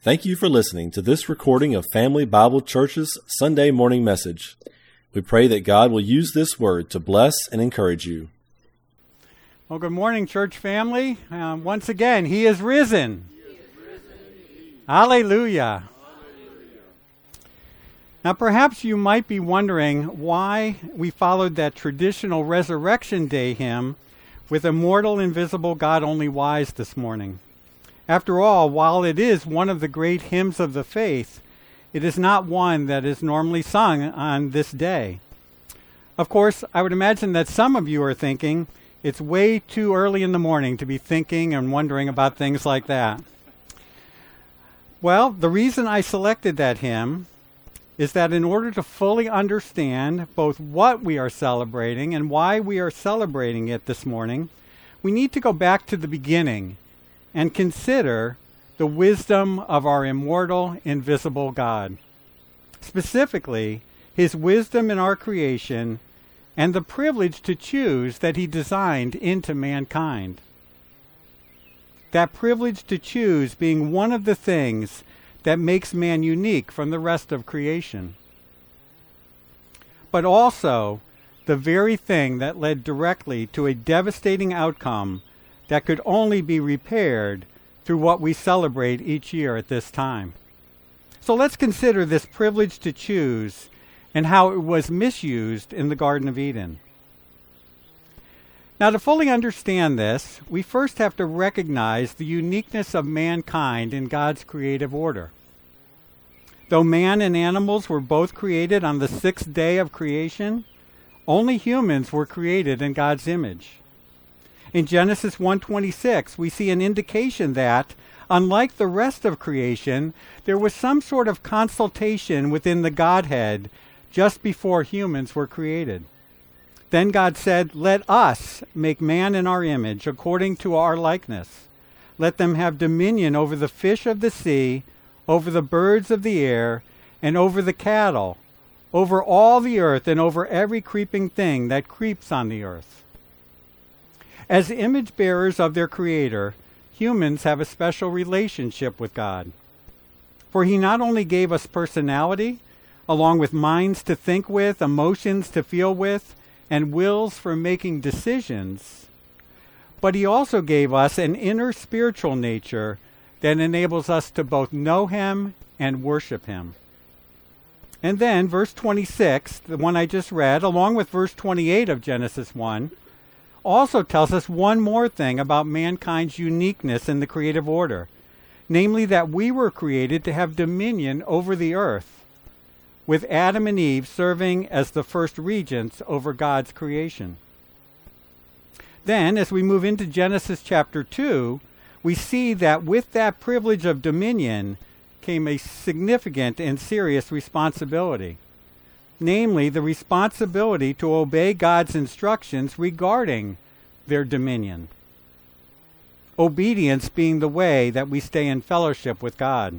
Thank you for listening to this recording of Family Bible Church's Sunday morning message. We pray that God will use this word to bless and encourage you. Well, good morning, church family. Once again, He is risen. Hallelujah. Now, perhaps you might be wondering why we followed that traditional Resurrection Day hymn with Immortal, Invisible, God Only Wise this morning. After all, while it is one of the great hymns of the faith, it is not one that is normally sung on this day. Of course, I would imagine that some of you are thinking, it's way too early in the morning to be thinking and wondering about things like that. Well, the reason I selected that hymn is that in order to fully understand both what we are celebrating and why we are celebrating it this morning, we need to go back to the beginning and consider the wisdom of our immortal, invisible God. Specifically, His wisdom in our creation and the privilege to choose that He designed into mankind. That privilege to choose being one of the things that makes man unique from the rest of creation. But also, the very thing that led directly to a devastating outcome that could only be repaired through what we celebrate each year at this time. So let's consider this privilege to choose and how it was misused in the Garden of Eden. Now, to fully understand this, we first have to recognize the uniqueness of mankind in God's creative order. Though man and animals were both created on the sixth day of creation, only humans were created in God's image. In Genesis 1:26, we see an indication that, unlike the rest of creation, there was some sort of consultation within the Godhead just before humans were created. Then God said, "Let us make man in our image, according to our likeness. Let them have dominion over the fish of the sea, over the birds of the air, and over the cattle, over all the earth, and over every creeping thing that creeps on the earth." As image bearers of their Creator, humans have a special relationship with God. For He not only gave us personality, along with minds to think with, emotions to feel with, and wills for making decisions, but He also gave us an inner spiritual nature that enables us to both know Him and worship Him. And then verse 26, the one I just read, along with verse 28 of Genesis 1, also tells us one more thing about mankind's uniqueness in the creative order, namely that we were created to have dominion over the earth, with Adam and Eve serving as the first regents over God's creation. Then, as we move into Genesis chapter 2, we see that with that privilege of dominion came a significant and serious responsibility. Namely, the responsibility to obey God's instructions regarding their dominion. Obedience being the way that we stay in fellowship with God.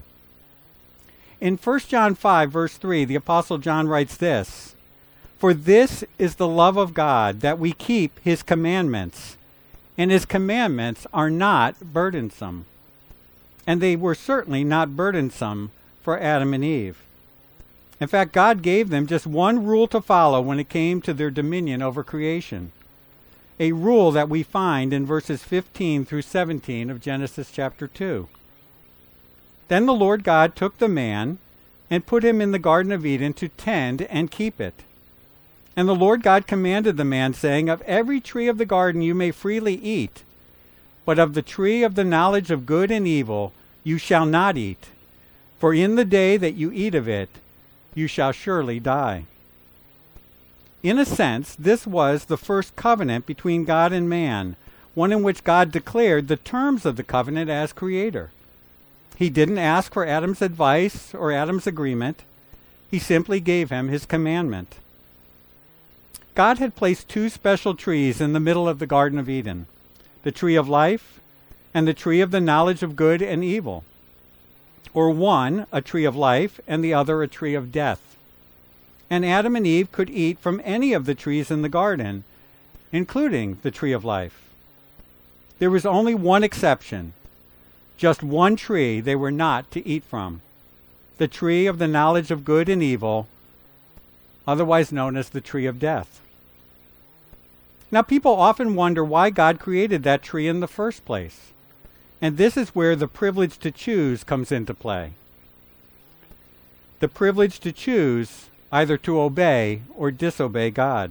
In 1 John 5, verse 3, the Apostle John writes this, "For this is the love of God, that we keep His commandments, and His commandments are not burdensome." And they were certainly not burdensome for Adam and Eve. In fact, God gave them just one rule to follow when it came to their dominion over creation. A rule that we find in verses 15 through 17 of Genesis chapter 2. Then the Lord God took the man and put him in the Garden of Eden to tend and keep it. And the Lord God commanded the man, saying, "Of every tree of the garden you may freely eat, but of the tree of the knowledge of good and evil you shall not eat. For in the day that you eat of it, you shall surely die." In a sense, this was the first covenant between God and man, one in which God declared the terms of the covenant as creator. He didn't ask for Adam's advice or Adam's agreement. He simply gave him His commandment. God had placed two special trees in the middle of the Garden of Eden, the tree of life and the tree of the knowledge of good and evil. Or one, a tree of life, and the other, a tree of death. And Adam and Eve could eat from any of the trees in the garden, including the tree of life. There was only one exception. just one tree they were not to eat from, the tree of the knowledge of good and evil, otherwise known as the tree of death. Now, people often wonder why God created that tree in the first place. And this is where the privilege to choose comes into play. The privilege to choose either to obey or disobey God.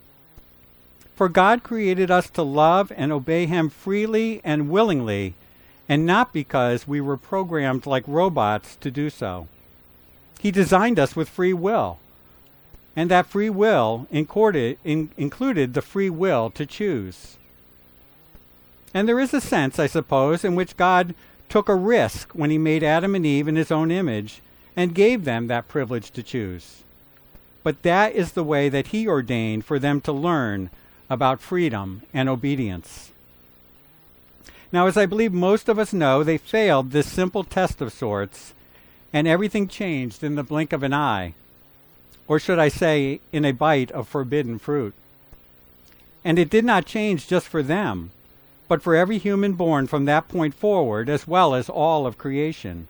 For God created us to love and obey Him freely and willingly, and not because we were programmed like robots to do so. He designed us with free will, and that free will included the free will to choose. And there is a sense, I suppose, in which God took a risk when He made Adam and Eve in His own image and gave them that privilege to choose. But that is the way that He ordained for them to learn about freedom and obedience. Now, as I believe most of us know, they failed this simple test of sorts, and everything changed in the blink of an eye, or should I say, in a bite of forbidden fruit. And it did not change just for them, but for every human born from that point forward, as well as all of creation.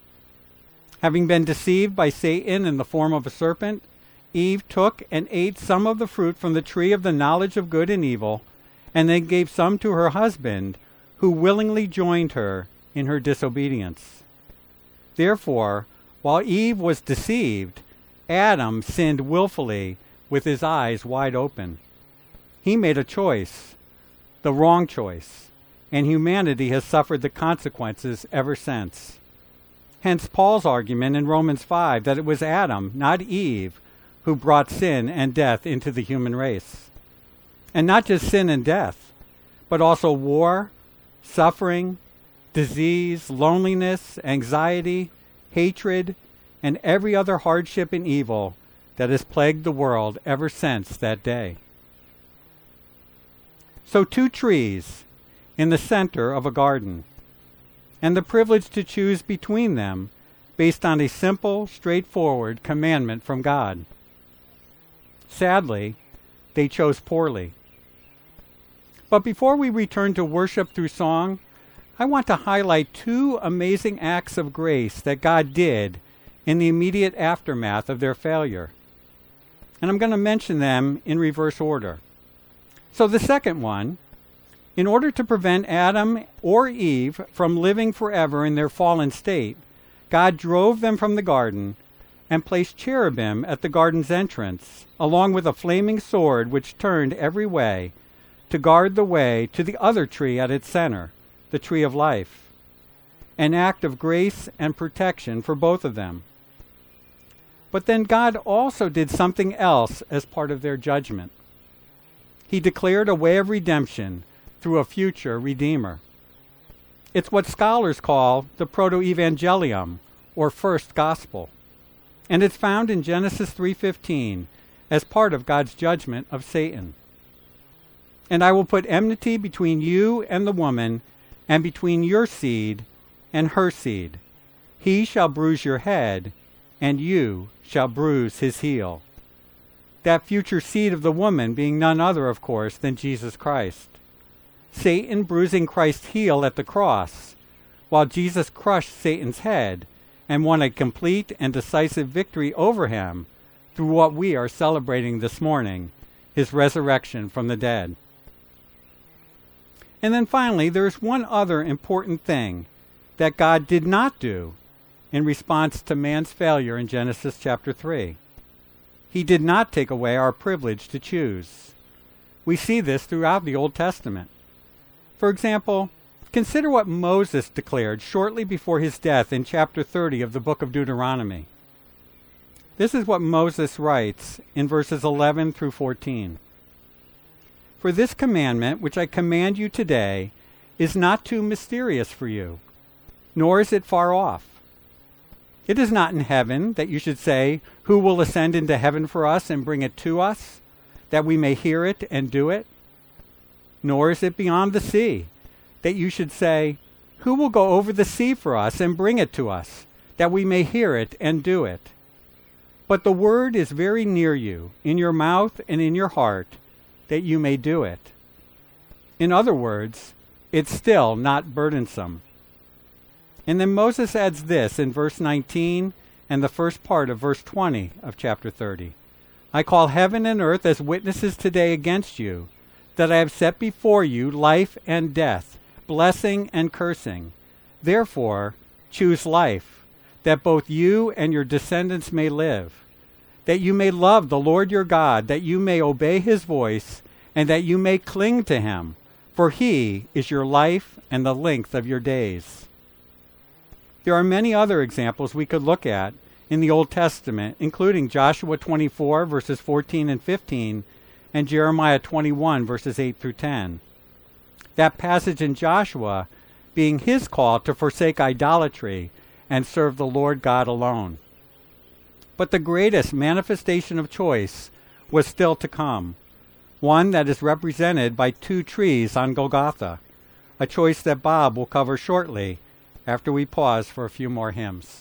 Having been deceived by Satan in the form of a serpent, Eve took and ate some of the fruit from the tree of the knowledge of good and evil, and then gave some to her husband, who willingly joined her in her disobedience. Therefore, while Eve was deceived, Adam sinned willfully with his eyes wide open. He made a choice, the wrong choice, and humanity has suffered the consequences ever since. Hence Paul's argument in Romans 5 that it was Adam, not Eve, who brought sin and death into the human race. And not just sin and death, but also war, suffering, disease, loneliness, anxiety, hatred, and every other hardship and evil that has plagued the world ever since that day. So 2 trees in the center of a garden, and the privilege to choose between them based on a simple, straightforward commandment from God. Sadly, they chose poorly. But before we return to worship through song, I want to highlight 2 amazing acts of grace that God did in the immediate aftermath of their failure. And I'm going to mention them in reverse order. So the second one, in order to prevent Adam or Eve from living forever in their fallen state, God drove them from the garden and placed cherubim at the garden's entrance, along with a flaming sword which turned every way to guard the way to the other tree at its center, the tree of life, an act of grace and protection for both of them. But then God also did something else as part of their judgment. He declared a way of redemption through a future Redeemer. It's what scholars call the proto-evangelium, or first gospel. And it's found in Genesis 3:15 as part of God's judgment of Satan. And I will put enmity between you and the woman, and between your seed and her seed. He shall bruise your head, and you shall bruise his heel. That future seed of the woman being none other, of course, than Jesus Christ. Satan bruising Christ's heel at the cross, while Jesus crushed Satan's head and won a complete and decisive victory over him through what we are celebrating this morning, his resurrection from the dead. And then finally, there's one other important thing that God did not do in response to man's failure in Genesis chapter 3. He did not take away our privilege to choose. We see this throughout the Old Testament. For example, consider what Moses declared shortly before his death in chapter 30 of the book of Deuteronomy. This is what Moses writes in verses 11 through 14. For this commandment, which I command you today, is not too mysterious for you, nor is it far off. It is not in heaven that you should say, who will ascend into heaven for us and bring it to us, that we may hear it and do it? Nor is it beyond the sea, that you should say, who will go over the sea for us and bring it to us, that we may hear it and do it? But the word is very near you, in your mouth and in your heart, that you may do it. In other words, it's still not burdensome. And then Moses adds this in verse 19 and the first part of verse 20 of chapter 30. I call heaven and earth as witnesses today against you, that I have set before you life and death, blessing and cursing. Therefore, choose life, that both you and your descendants may live, that you may love the Lord your God, that you may obey his voice, and that you may cling to him, for he is your life and the length of your days. There are many other examples we could look at in the Old Testament, including Joshua 24, verses 14 and 15, and Jeremiah 21, verses 8 through 10. That passage in Joshua being his call to forsake idolatry and serve the Lord God alone. But the greatest manifestation of choice was still to come, one that is represented by 2 trees on Golgotha, a choice that Bob will cover shortly after we pause for a few more hymns.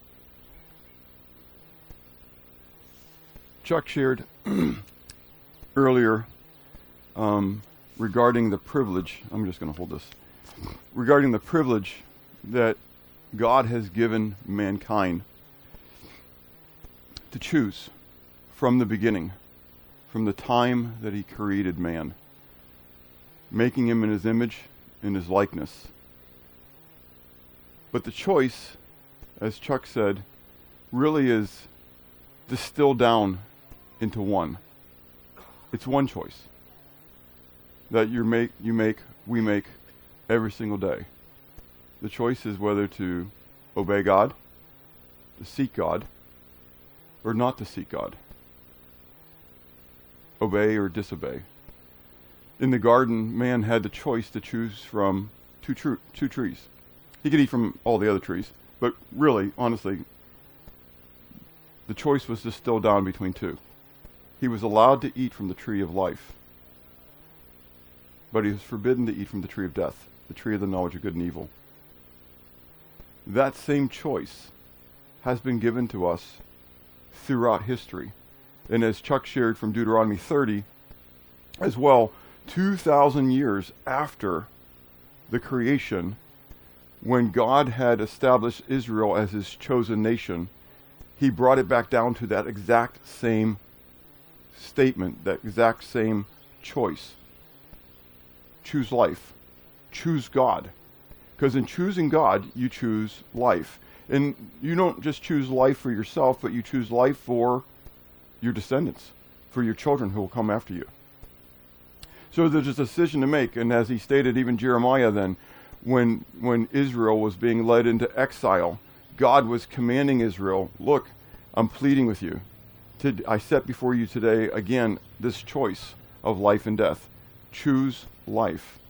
Chuck shared earlier regarding the privilege, I'm just going to hold this, regarding the privilege that God has given mankind to choose from the beginning, from the time that he created man, making him in his image, in his likeness. But the choice, as Chuck said, really is distilled down into one. It's one choice that we make every single day. The choice is whether to obey God, to seek God, or not to seek God. Obey or disobey. In the garden, man had the choice to choose from two trees. He could eat from all the other trees, but really, honestly, the choice was distilled down between 2. He was allowed to eat from the tree of life, but he was forbidden to eat from the tree of death, the tree of the knowledge of good and evil. That same choice has been given to us throughout history. And as Chuck shared from Deuteronomy 30, as well, 2,000 years after the creation, when God had established Israel as his chosen nation, he brought it back down to that exact same statement, that exact same choice. Choose life. Choose God. Because in choosing God, you choose life. And you don't just choose life for yourself, but you choose life for your descendants, for your children who will come after you. So there's a decision to make. And as he stated, even Jeremiah then, when Israel was being led into exile, God was commanding Israel, look, I'm pleading with you. I set before you today, again, this choice of life and death. Choose life.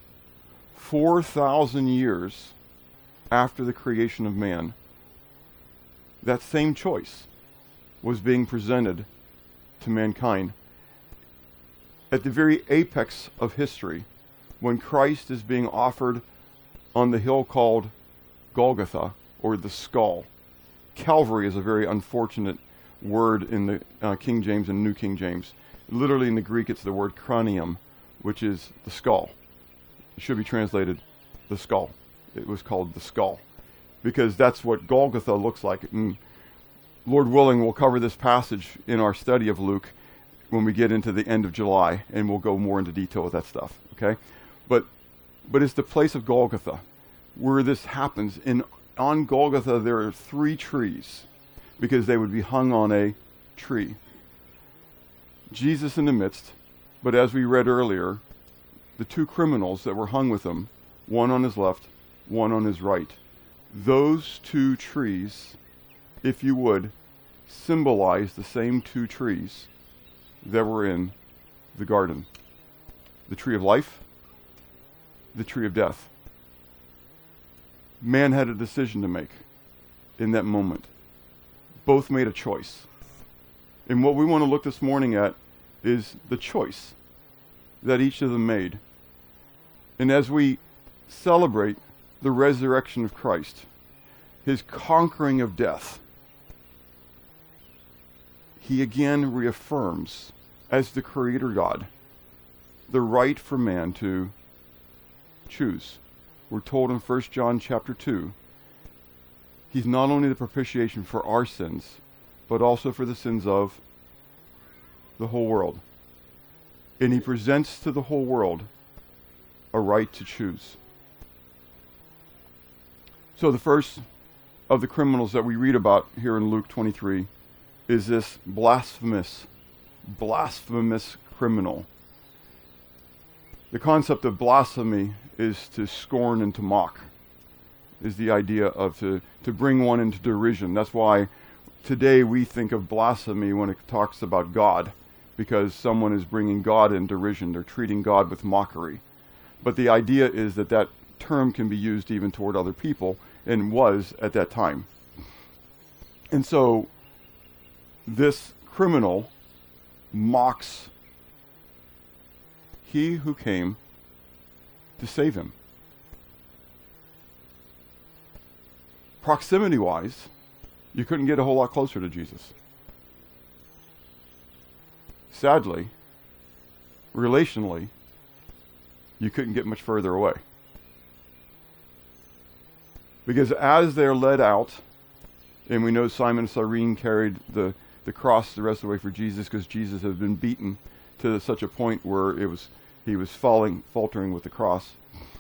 4,000 years after the creation of man, that same choice was being presented to mankind. At the very apex of history, when Christ is being offered on the hill called Golgotha, or the skull. Calvary is a very unfortunate word in the King James and New King James. Literally in the Greek it's the word cranium, which is the skull. It should be translated the skull. It was called the skull, because that's what Golgotha looks like. And Lord willing, we'll cover this passage in our study of Luke when we get into the end of July, and we'll go more into detail with that stuff, okay? But it's the place of Golgotha where this happens. On Golgotha there are 3 trees, because they would be hung on a tree. Jesus in the midst, but as we read earlier, the 2 criminals that were hung with him, one on his left, one on his right. Those 2 trees, if you would, symbolize the same 2 trees that were in the garden. The tree of life, the tree of death. Man had a decision to make in that moment. Both made a choice. And what we want to look this morning at is the choice that each of them made. And as we celebrate the resurrection of Christ, his conquering of death, he again reaffirms, as the Creator God, the right for man to choose. We're told in 1 John chapter 2 He's not only the propitiation for our sins, but also for the sins of the whole world. And he presents to the whole world a right to choose. So the first of the criminals that we read about here in Luke 23 is this blasphemous criminal. The concept of blasphemy is to scorn and to mock, is the idea of to bring one into derision. That's why today we think of blasphemy when it talks about God, because someone is bringing God in derision. They're treating God with mockery. But the idea is that that term can be used even toward other people, and was at that time. And so this criminal mocks he who came to save him. Proximity-wise, you couldn't get a whole lot closer to Jesus. Sadly, relationally, you couldn't get much further away. Because as they're led out, and we know Simon of Cyrene carried the cross the rest of the way for Jesus because Jesus had been beaten to such a point where he was faltering with the cross.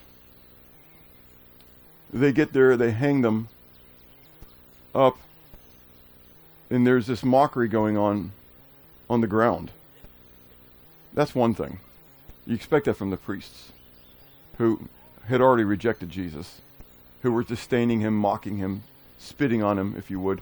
They get there, they hang them up, and there's this mockery going on the ground. That's one thing. You expect that from the priests who had already rejected Jesus, who were disdaining him, mocking him, spitting on him, if you would.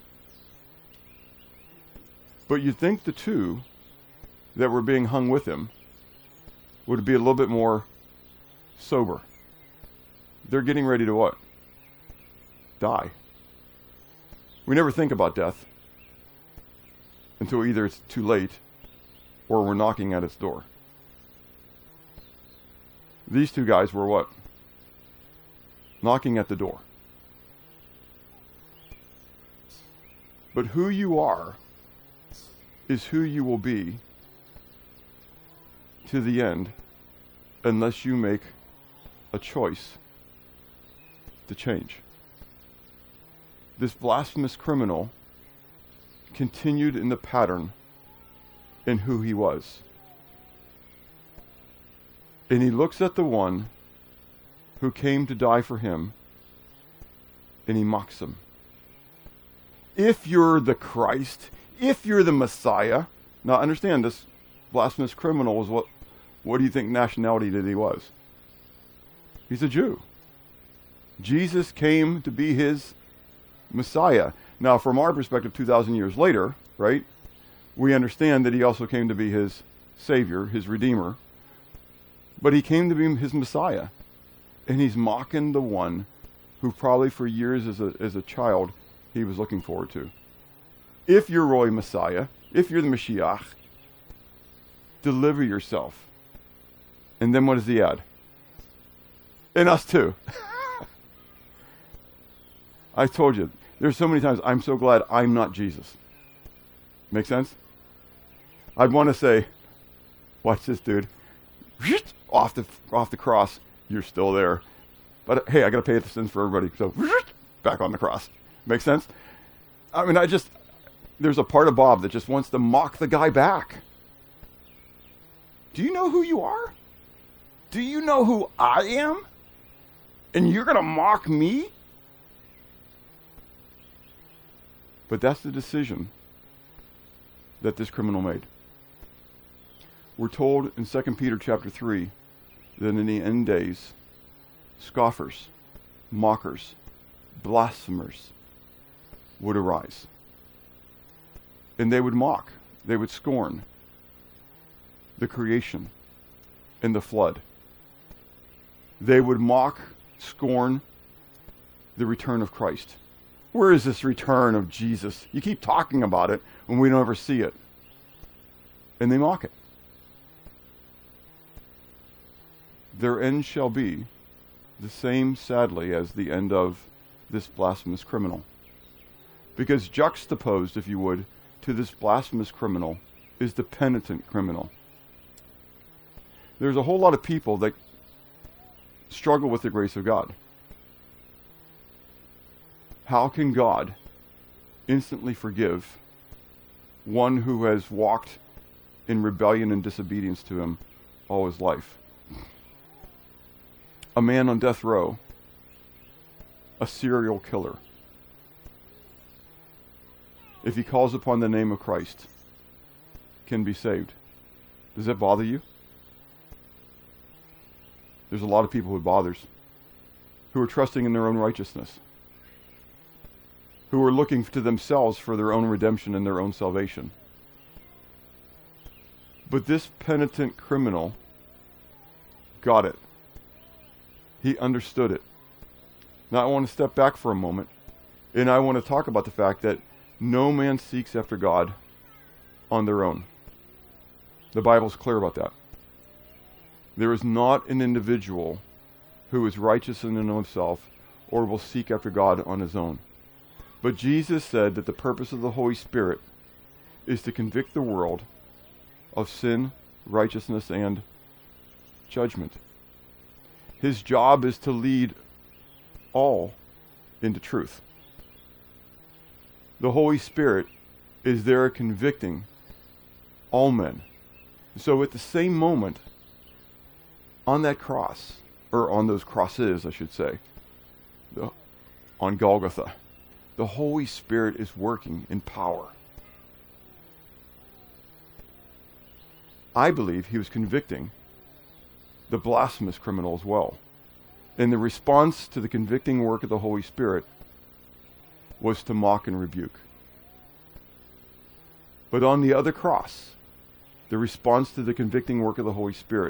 But you'd think the two that were being hung with him would be a little bit more sober. They're getting ready to what? Die. We never think about death until either it's too late or we're knocking at its door. These two guys were what? Knocking at the door. But who you are is who you will be to the end unless you make a choice to change. This blasphemous criminal continued in the pattern in who he was. And he looks at the one who came to die for him, and he mocks him. If you're the Christ, if you're the Messiah, now understand this blasphemous criminal was what do you think nationality that he was? He's a Jew. Jesus came to be his Messiah. Now, from our perspective, 2,000 years later, right, we understand that he also came to be his Savior, his Redeemer. But he came to be his Messiah. And he's mocking the one who probably for years as a child he was looking forward to. If you're Roy Messiah, if you're the Mashiach, deliver yourself. And then what does he add? And us too. I told you, there's so many times I'm so glad I'm not Jesus. Make sense? I'd want to say, watch this, dude. Off the cross, you're still there. But hey, I got to pay the sins for everybody. So back on the cross. Make sense? I mean, there's a part of Bob that just wants to mock the guy back. Do you know who you are? Do you know who I am? And you're going to mock me? But that's the decision that this criminal made. We're told in 2 Peter chapter 3 that in the end days, scoffers, mockers, blasphemers would arise. And they would mock, they would scorn the creation and the flood. They would mock, scorn the return of Christ. Where is this return of Jesus? You keep talking about it when we don't ever see it. And they mock it. Their end shall be the same, sadly, as the end of this blasphemous criminal. Because juxtaposed, if you would, to this blasphemous criminal is the penitent criminal. There's a whole lot of people that struggle with the grace of God. How can God instantly forgive one who has walked in rebellion and disobedience to him all his life? A man on death row, a serial killer, if he calls upon the name of Christ, can be saved. Does that bother you? There's a lot of people who it bothers, who are trusting in their own righteousness, who are looking to themselves for their own redemption and their own salvation. But this penitent criminal got it. He understood it. Now I want to step back for a moment, and I want to talk about the fact that no man seeks after God on their own. The Bible's clear about that. There is not an individual who is righteous in and of himself or will seek after God on his own. But Jesus said that the purpose of the Holy Spirit is to convict the world of sin, righteousness, and judgment. His job is to lead all into truth. The Holy Spirit is there convicting all men. So at the same moment, on that cross, or on those crosses, I should say, on Golgotha, the Holy Spirit is working in power. I believe he was convicting the blasphemous criminal as well. And the response to the convicting work of the Holy Spirit was to mock and rebuke. But on the other cross, the response to the convicting work of the Holy Spirit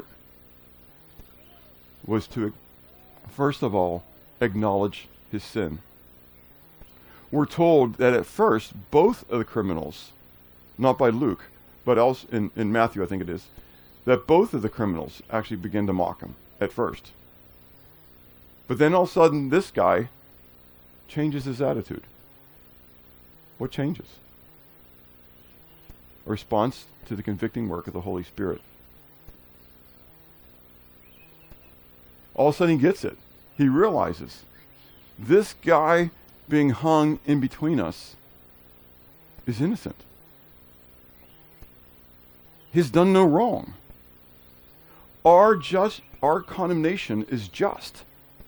was to, first of all, acknowledge his sin. We're told that at first, both of the criminals, not by Luke, but else in Matthew, I think it is, that both of the criminals actually begin to mock him at first. But then all of a sudden, this guy changes his attitude. What changes? A response to the convicting work of the Holy Spirit. All of a sudden he gets it. He realizes this guy being hung in between us is innocent. He's done no wrong. Our condemnation is just.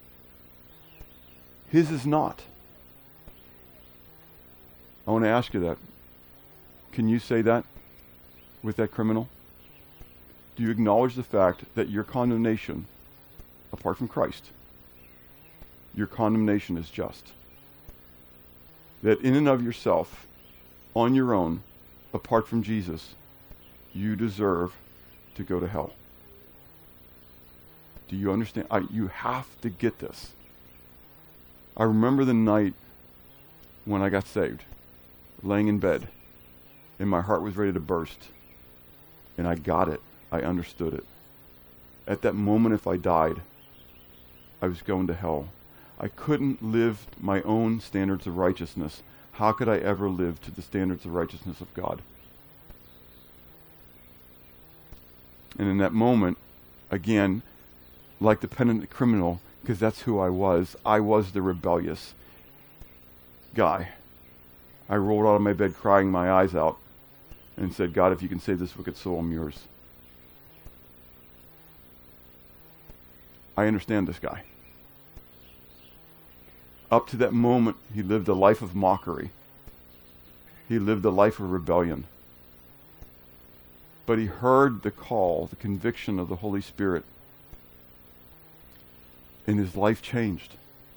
His is not. I want to ask you that. Can you say that with that criminal? Do you acknowledge the fact that your condemnation, apart from Christ, your condemnation is just? That in and of yourself, on your own, apart from Jesus, you deserve to go to hell. Do you understand? You have to get this. I remember the night when I got saved, laying in bed, and my heart was ready to burst. And I got it. I understood it. At that moment, if I died, I was going to hell. I couldn't live my own standards of righteousness. How could I ever live to the standards of righteousness of God? And in that moment, again, like the penitent criminal, because that's who I was the rebellious guy. I rolled out of my bed crying my eyes out and said, God, if you can save this wicked soul, I'm yours. I understand this guy. Up to that moment, he lived a life of mockery. He lived a life of rebellion. But he heard the call, the conviction of the Holy Spirit, and his life changed.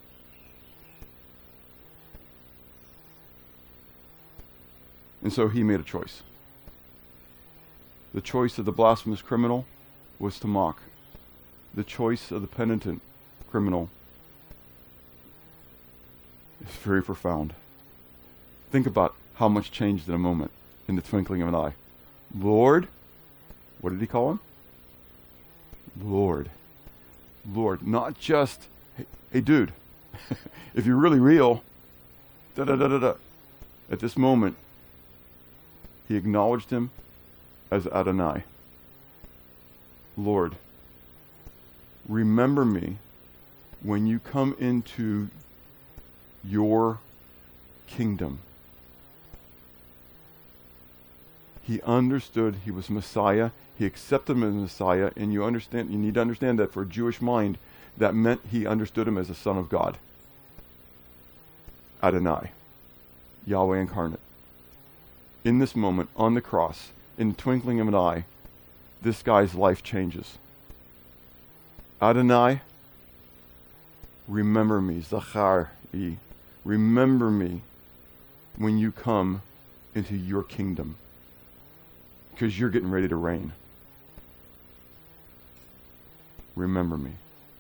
And so he made a choice. The choice of the blasphemous criminal was to mock. The choice of the penitent criminal is very profound. Think about how much changed in a moment, in the twinkling of an eye. Lord, what did he call him? Lord. Lord, not just, hey dude, if you're really real, da-da-da-da-da. At this moment, he acknowledged him as Adonai. Lord, remember me when you come into your kingdom. He understood he was Messiah. He accepted him as Messiah, and you need to understand that for a Jewish mind, that meant he understood him as a son of God. Adonai, Yahweh incarnate. In this moment, on the cross, in the twinkling of an eye, this guy's life changes. Adonai, remember me, Zachar-i, remember me when you come into your kingdom, because you're getting ready to reign. Remember me.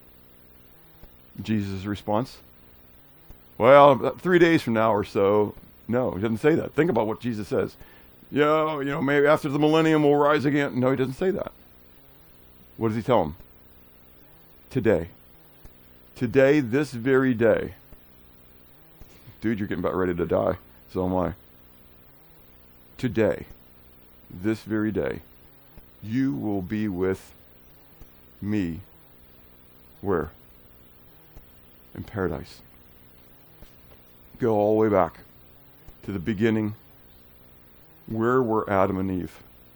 Jesus' response? Well, 3 days from now or so. No, he doesn't say that. Think about what Jesus says. Maybe after the millennium we'll rise again. No, he doesn't say that. What does he tell him? Today. Today, this very day. Dude, you're getting about ready to die. So am I. Today, this very day, you will be with me. Where? In paradise. Go all the way back to the beginning. Where were Adam and Eve?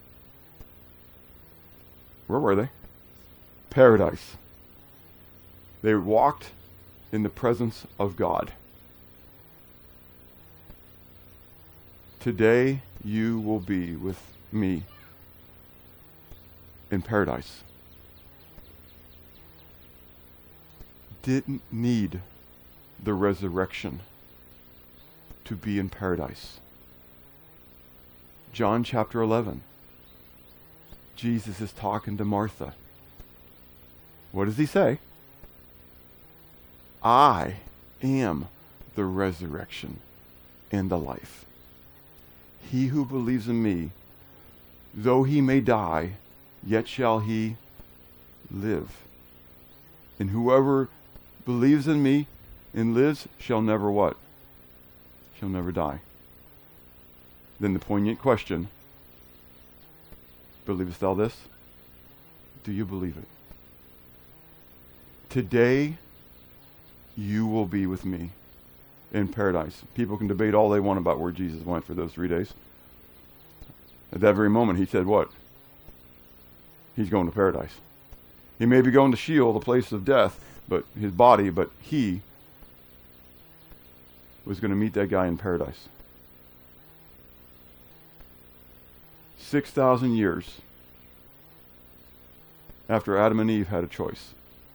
Where were they? Paradise. They walked in the presence of God. Today you will be with me in paradise. Didn't need the resurrection to be in paradise. John chapter 11. Jesus is talking to Martha. What does he say? I am the resurrection and the life. He who believes in me, though he may die, yet shall he live. And whoever believes in me and lives shall never what? Shall never die. Then the poignant question, believest thou this? Do you believe it? Today, you will be with me in paradise. People can debate all they want about where Jesus went for those 3 days. At that very moment, he said what? He's going to paradise. He may be going to Sheol, the place of death, but his body, but he was going to meet that guy in paradise. 6,000 years after Adam and Eve had a choice.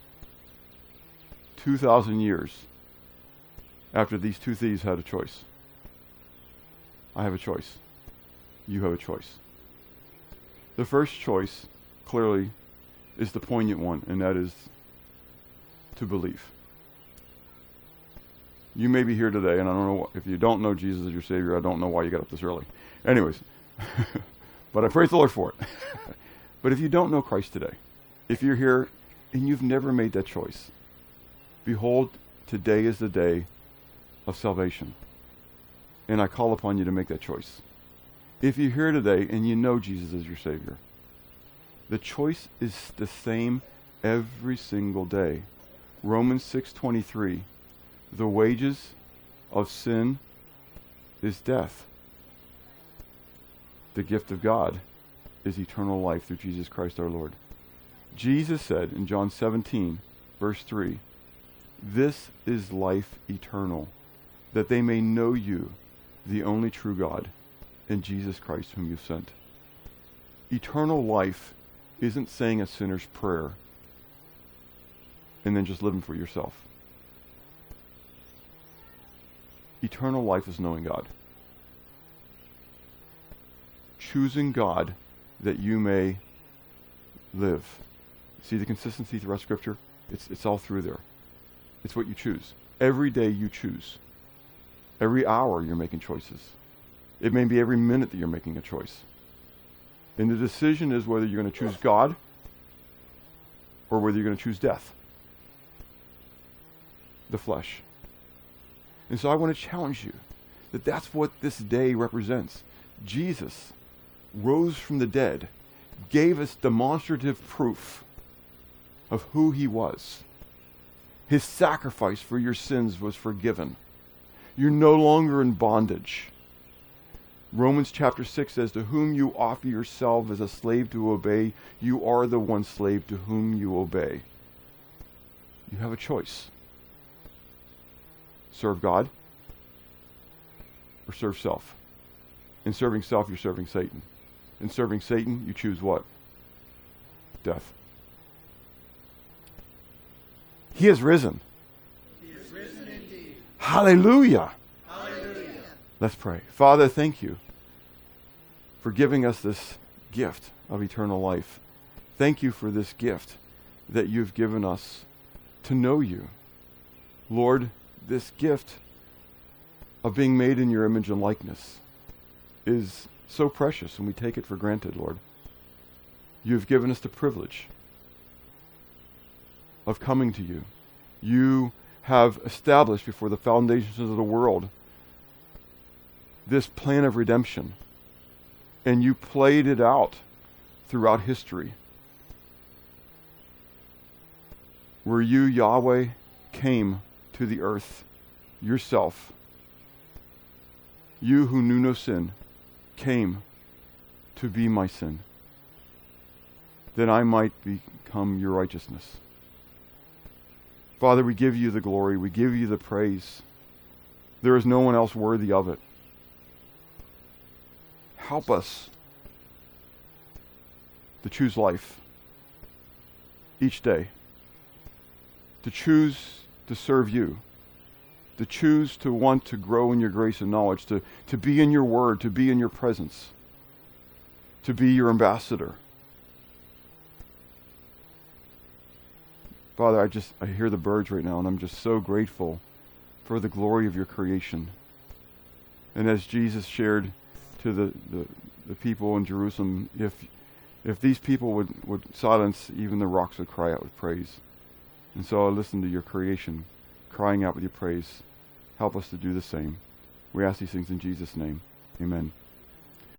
2,000 years after these two thieves had a choice. I have a choice. You have a choice. The first choice, clearly, is the poignant one, and that is to believe. You may be here today, and I don't know, if you don't know Jesus as your Savior, I don't know why you got up this early. Anyways, but I praise the Lord for it. But if you don't know Christ today, if you're here and you've never made that choice, behold, today is the day of salvation. And I call upon you to make that choice. If you're here today and you know Jesus as your Savior, the choice is the same every single day. Romans 6:23, the wages of sin is death. The gift of God is eternal life through Jesus Christ our Lord. Jesus said in John 17, verse 3, this is life eternal, that they may know you, the only true God, and Jesus Christ whom you sent. Eternal life isn't saying a sinner's prayer and then just living for yourself. Eternal life is knowing God. Choosing God that you may live. See the consistency throughout Scripture? It's all through there. It's what you choose. Every day you choose. Every hour you're making choices. It may be every minute that you're making a choice. And the decision is whether you're going to choose God or whether you're going to choose death. The flesh. And so I want to challenge you that that's what this day represents. Jesus rose from the dead, gave us demonstrative proof of who he was. His sacrifice for your sins was forgiven. You're no longer in bondage. Romans chapter 6 says, to whom you offer yourself as a slave to obey, you are the one slave to whom you obey. You have a choice. Serve God or serve self. In serving self, you're serving Satan. In serving Satan, you choose what? Death. He has risen. He is risen indeed. Hallelujah. Hallelujah. Let's pray. Father, thank you for giving us this gift of eternal life. Thank you for this gift that you've given us to know you. Lord, this gift of being made in your image and likeness is so precious, and we take it for granted, Lord. You've given us the privilege of coming to you. You have established before the foundations of the world this plan of redemption, and you played it out throughout history, where you, Yahweh, came to the earth yourself. You who knew no sin came to be my sin, that I might become your righteousness. Father, we give you the glory. We give you the praise. There is no one else worthy of it. Help us to choose life each day, to choose to serve you, to choose to want to grow in your grace and knowledge, to be in your word, to be in your presence, to be your ambassador. Father, I hear the birds right now, and I'm just so grateful for the glory of your creation. And as Jesus shared to the people in Jerusalem, if these people would silence, even the rocks would cry out with praise. And so I listen to your creation crying out with your praise. Help us to do the same. We ask these things in Jesus' name. Amen.